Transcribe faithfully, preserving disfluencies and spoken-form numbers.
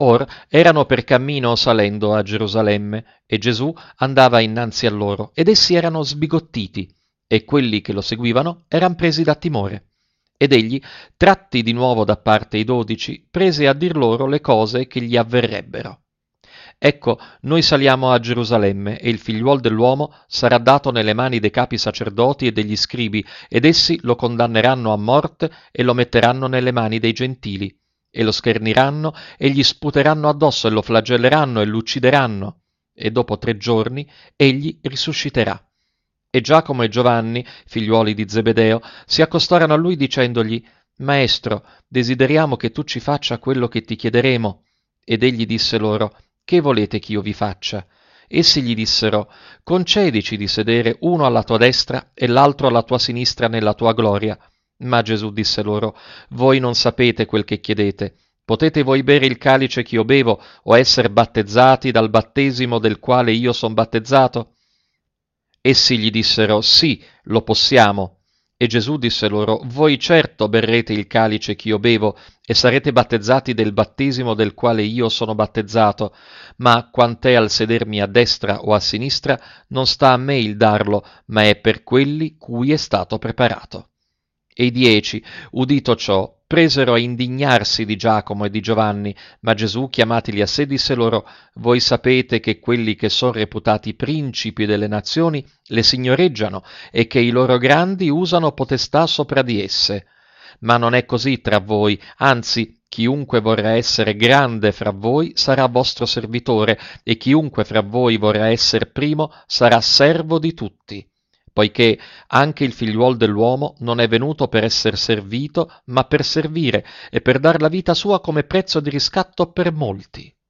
Or erano per cammino salendo a Gerusalemme, e Gesù andava innanzi a loro, ed essi erano sbigottiti, e quelli che lo seguivano eran presi da timore. Ed egli, tratti di nuovo da parte i dodici, prese a dir loro le cose che gli avverrebbero. Ecco, noi saliamo a Gerusalemme, e il figliuol dell'uomo sarà dato nelle mani dei capi sacerdoti e degli scribi, ed essi lo condanneranno a morte e lo metteranno nelle mani dei gentili, e lo scherniranno e gli sputeranno addosso e lo flagelleranno e lo uccideranno, e dopo tre giorni egli risusciterà. E Giacomo e Giovanni, figliuoli di Zebedeo, si accostarono a lui dicendogli: Maestro, desideriamo che tu ci faccia quello che ti chiederemo. Ed egli disse loro: Che volete che io vi faccia? Essi gli dissero: Concedici di sedere uno alla tua destra e l'altro alla tua sinistra nella tua gloria. Ma Gesù disse loro: Voi non sapete quel che chiedete. Potete voi bere il calice che io bevo, o essere battezzati dal battesimo del quale io son battezzato? Essi gli dissero: Sì, lo possiamo. E Gesù disse loro: Voi certo berrete il calice che io bevo, e sarete battezzati del battesimo del quale io sono battezzato, ma quant'è al sedermi a destra o a sinistra, non sta a me il darlo, ma è per quelli cui è stato preparato. E i dieci, udito ciò, presero a indignarsi di Giacomo e di Giovanni, ma Gesù, chiamatili a sé, disse loro: Voi sapete che quelli che sono reputati principi delle nazioni le signoreggiano, e che i loro grandi usano potestà sopra di esse. Ma non è così tra voi, anzi, chiunque vorrà essere grande fra voi sarà vostro servitore, e chiunque fra voi vorrà essere primo sarà servo di tutti. Poiché anche il figliuol dell'uomo non è venuto per essere servito, ma per servire, e per dar la vita sua come prezzo di riscatto per molti.